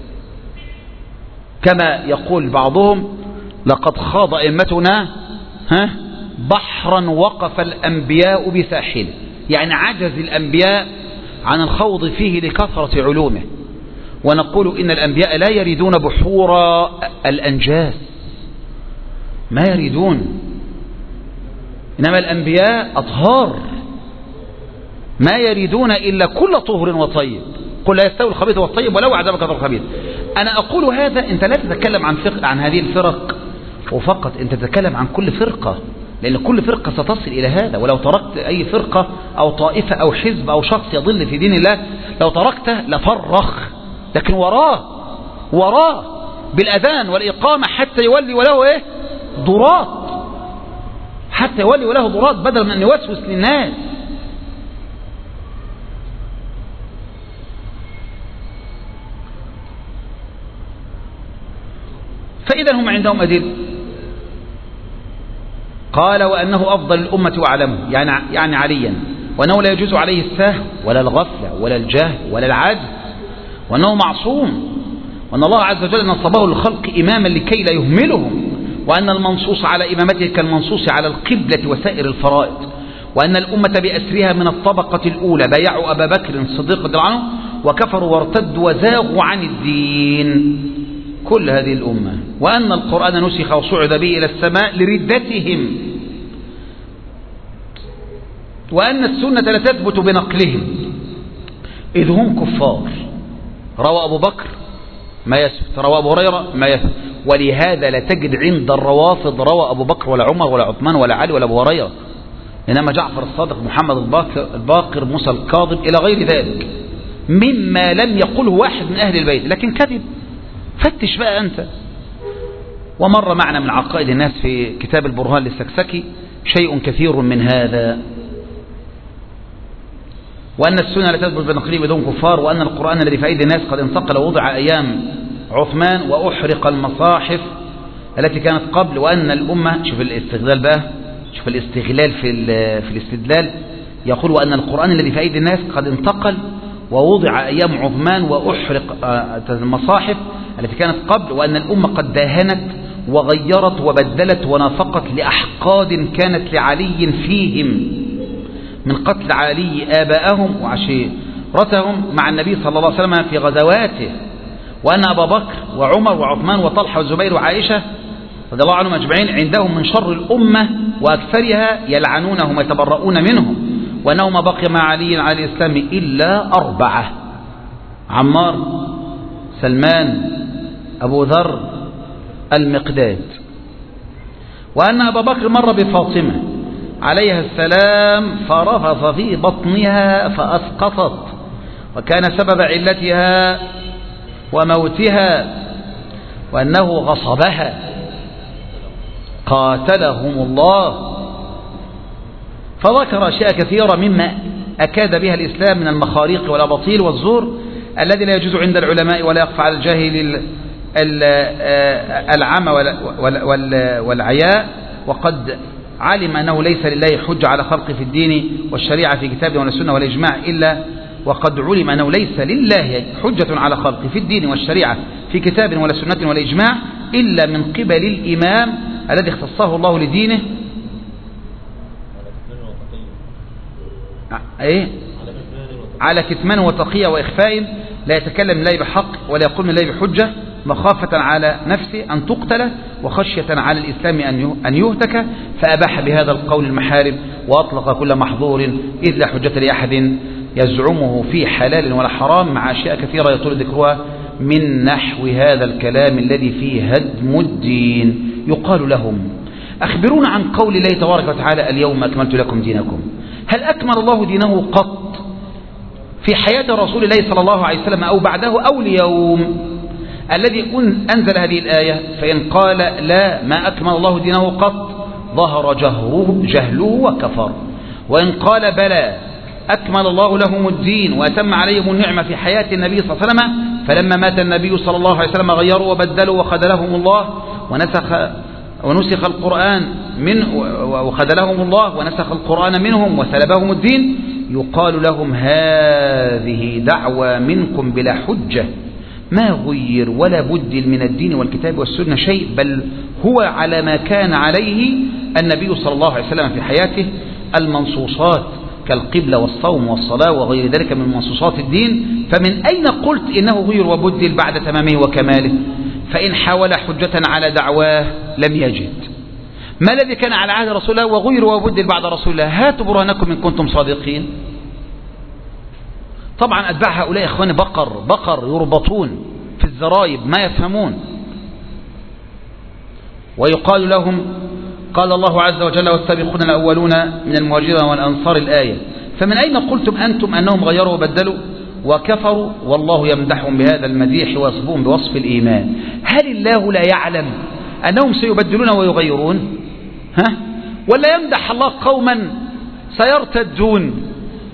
كما يقول بعضهم لقد خاض أئمتنا ها بحرا وقف الأنبياء بساحله، يعني عجز الأنبياء عن الخوض فيه لكثرة علومه. ونقول إن الأنبياء لا يريدون بحور الأنجاز، ما يريدون، إنما الأنبياء أطهار ما يريدون إلا كل طهر وطيب. قل لا يستوي الخبيث والطيب ولو أعجبك كثرة الخبيث. أنا أقول هذا، أنت لا تتكلم عن فرق عن هذه الفرق وفقط، أنت تتكلم عن كل فرقة، لأن كل فرقة ستصل إلى هذا. ولو تركت أي فرقة أو طائفة أو حزب أو شخص يضل في دين الله لو تركته لفرخ، لكن وراه وراه بالأذان والإقامة حتى يولي وله إيه ضرات، حتى يولي وله ضرات بدل من أن يوسوس للناس. فإذا هم عندهم أدلة. قال وأنه أفضل الأمة وأعلمه، يعني يعني عليا، وأنه لا يجوز عليه السهو ولا الغفلة ولا الجهل ولا العجز، وأنه معصوم، وأن الله عز وجل نصبه للخلق إماما لكي لا يهملهم، وأن المنصوص على إمامته كالمنصوص على القبلة وسائر الفرائض، وأن الأمة بأسرها من الطبقة الأولى بايعوا أبا بكر الصديق رضي الله عنه وكفروا وارتدوا وزاغوا عن الدين، كل هذه الأمة. وأن القرآن نسخ وصعد به إلى السماء لردتهم، وأن السنة لا تثبت بنقلهم إذ هم كفار. روى أبو بكر ما يثبت، روى أبو هريرة ما يثبت، ولهذا لا تجد عند الروافض روى أبو بكر ولا عمر ولا عثمان ولا علي ولا أبو هريرة، إنما جعفر الصادق محمد الباقر, الباقر موسى الكاظم إلى غير ذلك مما لم يقله واحد من أهل البيت، لكن كذب. فتش بقى أنت. ومر معنا من عقائد الناس في كتاب البرهان للسكسكي شيء كثير من هذا. وأن السنة لا تثبت بنقلهم بدون كفار، وأن القرآن الذي في أيدي الناس قد انتقل ووضع أيام عثمان وأحرق المصاحف التي كانت قبل، وأن الأمة، شوف الاستغلال بقى، شوف الاستغلال في في الاستدلال، يقول وأن القرآن الذي في أيدي الناس قد انتقل ووضع أيام عثمان وأحرق المصاحف التي كانت قبل، وأن الأمة قد داهنت وغيرت وبدلت ونافقت لأحقاد كانت لعلي فيهم من قتل علي آباءهم وعشيرتهم مع النبي صلى الله عليه وسلم في غزواته، وأن أبا بكر وعمر وعثمان وطلحة والزبير وعائشة رضي الله عنهم أجمعين عندهم من شر الأمة وأكثرها يلعنونهم ويتبرؤون منهم، وأنه ما بقي مع علي على الإسلام إلا أربعة: عمار، سلمان، أبو ذر، المقداد. وأن أبا بكر مر بفاطمة عليها السلام فرفض في بطنها فأسقطت، وكان سبب علتها وموتها وأنه غصبها قاتلهم الله. فذكر أشياء كثيرة مما أكاد بها الإسلام من المخاريق والأباطيل والزور الذي لا يجوز عند العلماء ولا يخفى على الجاهل العمى والعياء، وقد علم أنه ليس لله حجة على خلقه في الدين والشريعة في كتابه ولا السنة ولا إجماع، إلا وقد علم أنه ليس لله حجة على خلقه في الدين والشريعة في كتاب ولا سنة ولا إجماع إلا من قبل الإمام الذي اختصه الله لدينه إيه؟ على كتمان وتقية وإخفاء، لا يتكلم الله بحق ولا يقول من الله بحجة، مخافة على نفسه أن تقتل وخشية على الإسلام أن يهتك، فأباح بهذا القول المحارم وأطلق كل محظور، إذ لا حجة لأحد يزعمه في حلال ولا حرام، مع أشياء كثيرة يطول ذكرها من نحو هذا الكلام الذي فيه هدم الدين. يقال لهم: أخبرونا عن قول الله تبارك وتعالى: اليوم أكملت لكم دينكم. هل أكمل الله دينه قط في حياة رسول الله صلى الله عليه وسلم أو بعده أو اليوم الذي أنزل هذه الآية؟ فإن قال لا، ما أكمل الله دينه قط، ظهر جهره جهله وكفر. وإن قال بلى، أكمل الله لهم الدين وأتم عليهم النعمة في حياة النبي صلى الله عليه وسلم، فلما مات النبي صلى الله عليه وسلم غيروا وبدلوا وخذلهم الله ونسخ ونسخ القرآن من وخذلهم الله ونسخ القرآن منهم وسلبهم الدين، يقال لهم: هذه دعوى منكم بلا حجة، ما غير ولا بدل من الدين والكتاب والسنة شيء، بل هو على ما كان عليه النبي صلى الله عليه وسلم في حياته، المنصوصات كالقبلة والصوم والصلاة وغير ذلك من منصوصات الدين. فمن أين قلت إنه غير وبدل بعد تمامه وكماله؟ فإن حاول حجة على دعواه لم يجد. ما الذي كان على عهد رسول الله وغير وبدل بعد رسول الله؟ هاتوا برهانكم إن كنتم صادقين. طبعا أتباع هؤلاء إخواني بقر بقر يربطون في الزرايب ما يفهمون. ويقال لهم: قال الله عز وجل: والسابقون الأولون من المهاجرين والأنصار، الآية. فمن أين قلتم أنتم أنهم غيروا وبدلوا وكفروا والله يمدحهم بهذا المديح ويصفهم بوصف الإيمان؟ هل الله لا يعلم أنهم سيبدلون ويغيرون؟ ها؟ ولا يمدح الله قوما سيرتدون؟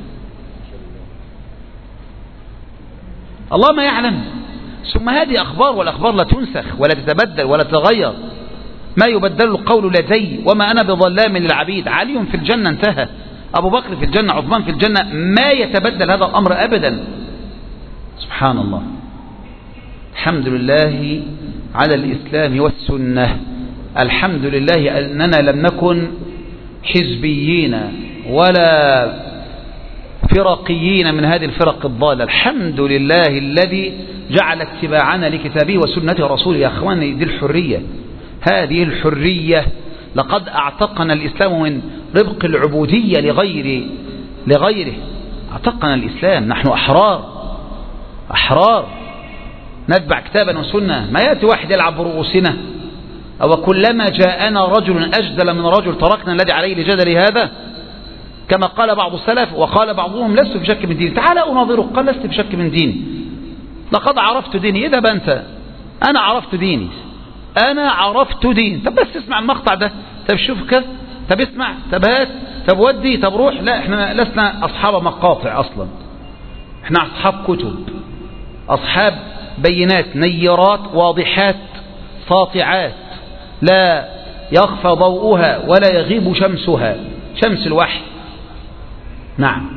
الله ما يعلم. ثم هذه أخبار، والأخبار لا تنسخ ولا تتبدل ولا تغير، ما يبدل القول لدي وما أنا بظلام للعبيد. علي في الجنة انتهى، أبو بكر في الجنة، عثمان في الجنة، ما يتبدل هذا الأمر أبدا. سبحان الله. الحمد لله على الإسلام والسنة، الحمد لله أننا لم نكن حزبيين ولا فرقيين من هذه الفرق الضالة. الحمد لله الذي جعل اتباعنا لكتابه وسنة رسوله. يا أخواني، دي الحرية، هذه الحرية. لقد أعتقنا الإسلام من ربق العبودية لغير لغيره. أعتقنا الإسلام، نحن أحرار أحرار نتبع كتابا وسنة. ما يأتي واحد يلعب برؤوسنا، أو كلما جاءنا رجل أجدل من رجل تركنا الذي عليه لجدل هذا، كما قال بعض السلف. وقال بعضهم: لست في شك من ديني. تعال أناظرك. قال: لست في شك من ديني، لقد عرفت ديني. إذا بنت أنا عرفت ديني، أنا عرفت دين. طب بس اسمع المقطع ده، طب شوف كذا، طب اسمع، طب هات، طب ودي، طب روح. لا، احنا لسنا أصحاب مقاطع أصلا، احنا أصحاب كتب، أصحاب بينات نيرات واضحات ساطعات لا يخفى ضوءها ولا يغيب شمسها، شمس الوحي. نعم.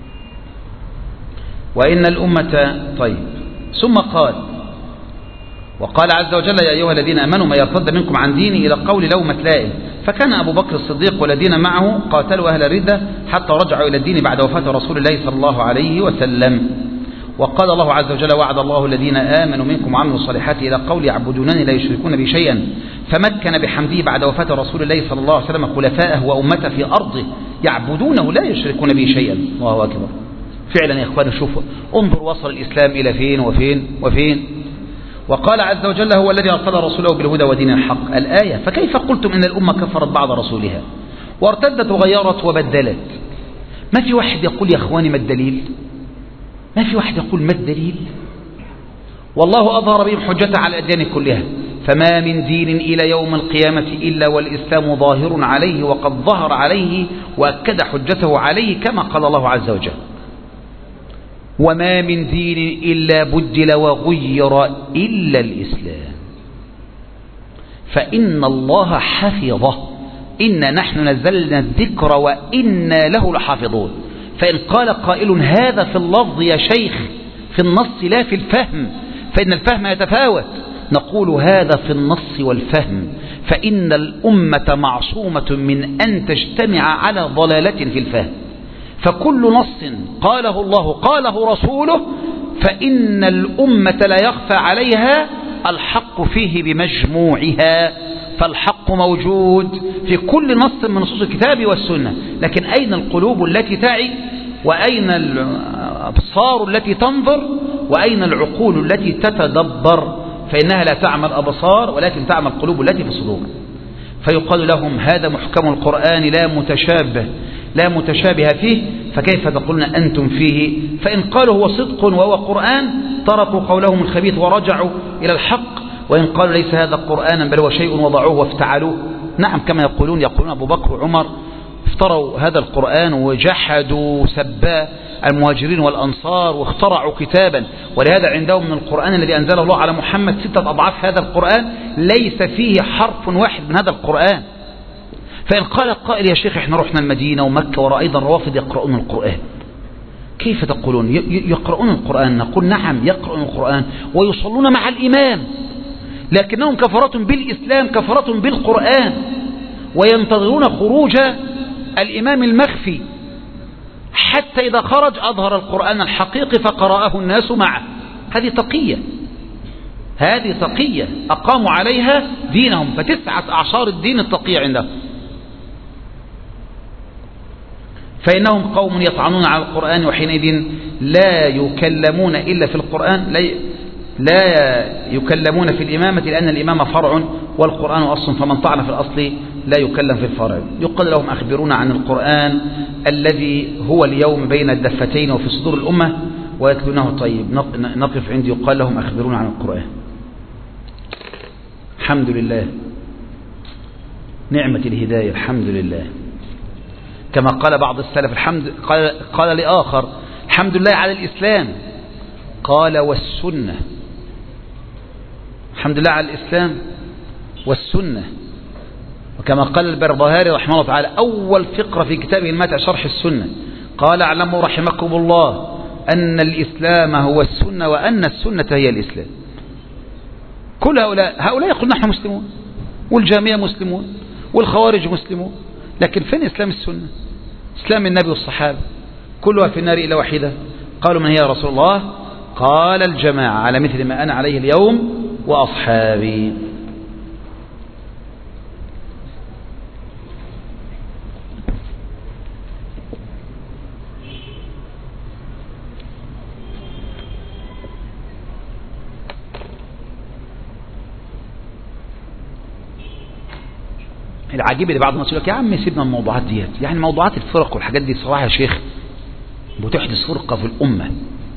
وإن الأمة. طيب. ثم قال: وقال عز وجل يا أيها الذين آمنوا ما يرتد منكم عن دينه إلى قول لومة لائم. فكان أبو بكر الصديق والذين معه قاتلوا أهل الردة حتى رجعوا إلى الدين بعد وفاة رسول الله صلى الله عليه وسلم. وقال الله عز وجل وعد الله الذين آمنوا منكم وعملوا الصالحات إلى قول يعبدونني لا يشركون بي شيئا، فمكن بحمده بعد وفاة رسول الله صلى الله عليه وسلم خلفاءه وأمته في أرضه يعبدونه لا يشركون به شيئا. الله أكبر. فعلا يا إخواني شوفوا، انظر وصل الإسلام إلى فين وفين وفين. وقال عز وجل هو الذي أرسل رسوله بالهدى ودين الحق. الآية. فكيف قلتم إن الأمة كفرت بعد رسولها وارتدت وغيرت وبدلت؟ ما في واحد يقول يا إخواني ما الدليل؟ ما في واحد يقول ما الدليل؟ والله أظهر بهم حجته على الأديان كلها، فما من دين إلى يوم القيامة إلا والإسلام ظاهر عليه وقد ظهر عليه وأكد حجته عليه كما قال الله عز وجل وما من دين إلا بدل وغير إلا الإسلام فإن الله حفظه إنا نحن نزلنا الذكر وإنا له لحافظون. فإن قال قائل هذا في اللفظ يا شيخ في النص لا في الفهم، فإن الفهم يتفاوت، نقول هذا في النص والفهم، فإن الأمة معصومة من أن تجتمع على ضلالة في الفهم، فكل نص قاله الله قاله رسوله فإن الأمة لا يخفى عليها الحق فيه بمجموعها، فالحق موجود في كل نص من نصوص الكتاب والسنة. لكن أين القلوب التي تعي، وأين الأبصار التي تنظر، وأين العقول التي تتدبر؟ فإنها لا تعمل أبصار ولكن تعمل قلوب التي في الصدور. فيقال لهم هذا محكم القرآن لا متشابه لا متشابه فيه، فكيف تقولون أنتم فيه؟ فإن قالوا هو صدق وهو قرآن تركوا قولهم الخبيث ورجعوا إلى الحق، وإن قالوا ليس هذا قرآنا بل هو شيء وضعوه وافتعلوه. نعم كما يقولون يقولون أبو بكر وعمر افتروا هذا القرآن وجحدوا سبا المهاجرين والأنصار واخترعوا كتابا، ولهذا عندهم من القرآن الذي أنزله الله على محمد ستة أضعاف هذا القرآن ليس فيه حرف واحد من هذا القرآن. فإن قال قائل يا شيخ احنا رحنا المدينة ومكة ورأى أيضا روافض يقرؤون القرآن، كيف تقولون يقرؤون القرآن؟ نقول نعم يقرؤون القرآن ويصلون مع الإمام، لكنهم كفرة بالإسلام كفرة بالقرآن، وينتظرون خروج الإمام المخفي حتى إذا خرج أظهر القرآن الحقيقي فقرأه الناس معه. هذه تقية هذه تقية أقاموا عليها دينهم، فتسعة أعشار الدين التقية عندهم. فإنهم قوم يطعنون على القرآن وحينئذ لا يكلمون إلا في القرآن، لا لا يكلمون في الإمامة لأن الإمامة فرع والقرآن أصل، فمن طعن في الأصل لا يكلم في الفرع. يقول لهم أخبرونا عن القرآن الذي هو اليوم بين الدفتين وفي صدور الأمة ويتلونه. طيب نقف عندي يقال لهم أخبرونا عن القرآن. الحمد لله نعمة الهداية، الحمد لله. كما قال بعض السلف الحمد قال, قال لآخر الحمد لله على الإسلام، قال والسنة. الحمد لله على الإسلام والسنة. وكما قال البربهاري رحمه الله تعالى أول فقرة في كتابه الماتع شرح السنة قال اعلموا رحمكم الله أن الإسلام هو السنة وأن السنة هي الإسلام. كل هؤلاء هؤلاء يقول نحن مسلمون والجامعة مسلمون والخوارج مسلمون، لكن فين إسلام السنة؟ إسلام النبي والصحابة كلها في النار إلا واحدة. قالوا من هي يا رسول الله؟ قال الجماعة على مثل ما أنا عليه اليوم وأصحابي. العجيب اللي بعض الناس يقول لك يا عم سيبنا الموضوعات ديت، يعني موضوعات الفرق والحاجات دي صراحة يا شيخ بتحدث فرقة في الأمة.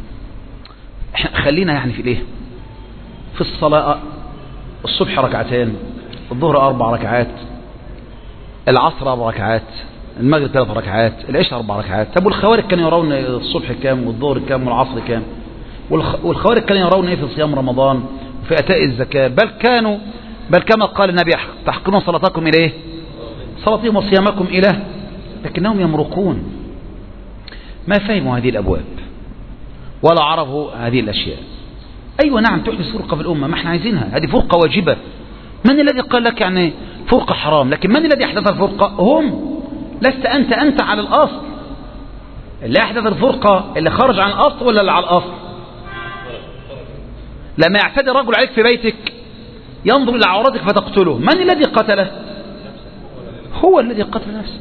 خلينا يعني في الايه في الصلاة، الصبح ركعتين، الظهر أربع ركعات، العصر أربع ركعات، المغرب ثلاث ركعات، العشاء أربع ركعات. طب والخوارج كانوا يرون الصبح كام والظهر كام والعصر كام؟ والخوارج كانوا يرون ايه في صيام رمضان وفي أداء الزكاة؟ بل كانوا بل كما قال النبي تحقنون صلاتكم إليه صلاتهم وصيامكم إله، لكنهم يمرقون ما فهموا هذه الأبواب ولا عرفوا هذه الأشياء. أيوة نعم تحدث فرقة في الأمة، ما احنا عايزينها، هذه فرقة واجبة. من الذي قال لك يعني فرقة حرام؟ لكن من الذي أحدث الفرقة؟ هم، لست أنت أنت على الأصل. اللي أحدث الفرقة اللي خرج عن الأصل ولا اللي على الأصل؟ لما يعتدي رجل عليك في بيتك ينظر إلى عورتك فتقتله، من الذي قتله؟ هو الذي قتل نفسه،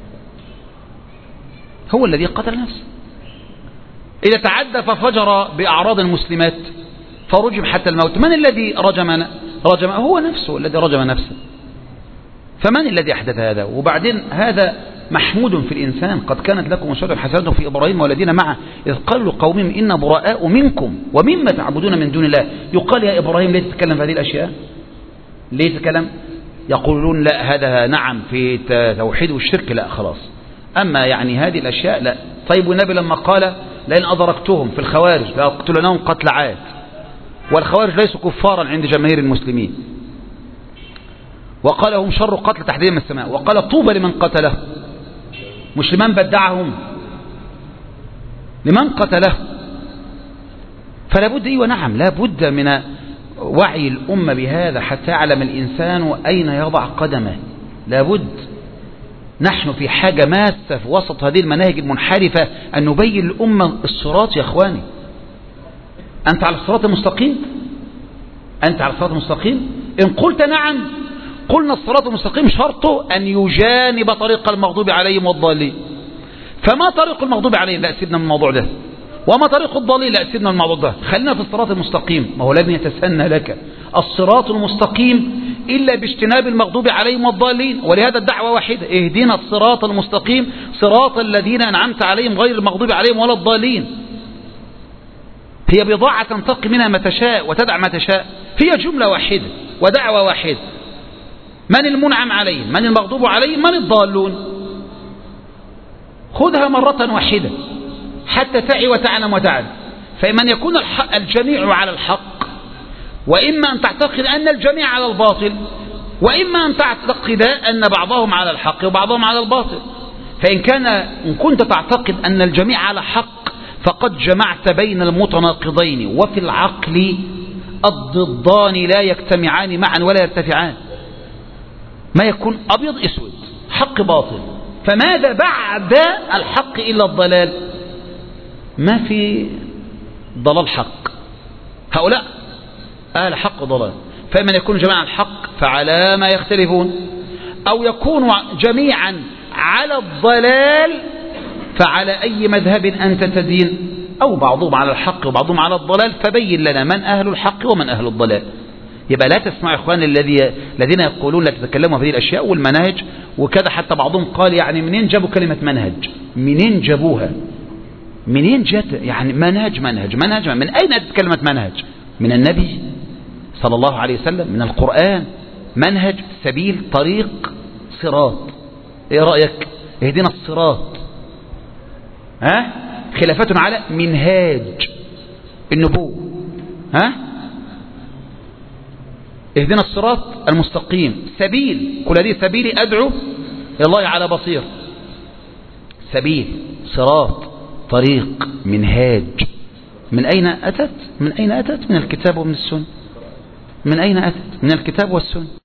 هو الذي قتل نفسه. إذا تعدى ففجر بأعراض المسلمات فرجم حتى الموت، من الذي رجم رجم هو نفسه الذي رجم نفسه. فمن الذي أحدث هذا؟ وبعدين هذا محمود في الإنسان. قد كانت لكم أسوة حسنة في إبراهيم والذين معه إذ قالوا لقومهم إنا براء منكم ومما تعبدون من دون الله. يقال يا إبراهيم ليه تتكلم في هذه الأشياء؟ ليه تتكلم؟ يقولون لا هذا نعم في توحيد والشرك، لا خلاص، أما يعني هذه الأشياء لا. طيب والنبي لما قال لئن أدركتهم في الخوارج لأقتلنهم قتل عاد، والخوارج ليسوا كفارا عند جماهير المسلمين، وقال هم شر قتل تحديدا من السماء، وقال طوبى لمن قتله، مش لمن بدعهم، لمن قتله. فلا بد ايوه نعم لا بد من وعي الأمة بهذا حتى يعلم الإنسان أين يضع قدمه. لا بد، نحن في حاجة ماسة في وسط هذه المناهج المنحرفة أن نبين الأمة الصراط. يا أخواني أنت على الصراط المستقيم، أنت على الصراط المستقيم. إن قلت نعم قلنا الصراط المستقيم شرطه أن يجانب طريق المغضوب عليهم والضالين. فما طريق المغضوب عليهم؟ لا سيبنا من الموضوع ده. وما طريق الضالين؟ لا سيبنا من الموضوع ده. خلينا في الصراط المستقيم. ما هو لن يتسنى لك الصراط المستقيم إلا باجتناب المغضوب عليهم والضالين. ولهذا الدعوة واحدة، اهدنا الصراط المستقيم صراط الذين أنعمت عليهم غير المغضوب عليهم ولا الضالين. هي بضاعة تنتقي منها ما تشاء وتدع ما تشاء، هي جملة واحدة ودعوة واحدة. من المنعم عليهم؟ من المغضوب عليهم؟ من الضالون؟ خذها مرة واحدة حتى تعي وتعلم وتعلم. فإما أن يكون الجميع على الحق، وإما أن تعتقد أن الجميع على الباطل، وإما أن تعتقد أن بعضهم على الحق وبعضهم على الباطل. فإن كان إن كنت تعتقد أن الجميع على حق فقد جمعت بين المتناقضين، وفي العقل الضدان لا يجتمعان معا ولا يرتفعان. ما يكون أبيض أسود، حق باطل، فماذا بعد الحق إلا الضلال؟ ما في ضلال حق، هؤلاء أهل حق ضلال. فإما يكون جميعا الحق فعلى ما يختلفون، أو يكون جميعا على الضلال فعلى أي مذهب أنت تدين، أو بعضهم على الحق وبعضهم على الضلال، فبين لنا من أهل الحق ومن أهل الضلال. يبقى لا تسمع يا إخوان الذين يقولون لا تتكلموا في هذه الأشياء والمناهج وكذا. حتى بعضهم قال يعني منين جابوا كلمة منهج؟ منين جابوها؟ منين جت يعني منهج منهج منهج من أين أتت كلمة منهج؟ من النبي صلى الله عليه وسلم، من القرآن. منهج، سبيل، طريق، صراط. ايه رأيك؟ اهدنا الصراط، ها خلافة على منهاج النبوة، ها اهدنا الصراط المستقيم. سبيل، قل هذه سبيلي أدعو إلى الله على بصير. سبيل، صراط، طريق، منهاج. من أين أتت؟ من أين أتت؟ من الكتاب ومن السنة. من أين أتت؟ من الكتاب والسنة.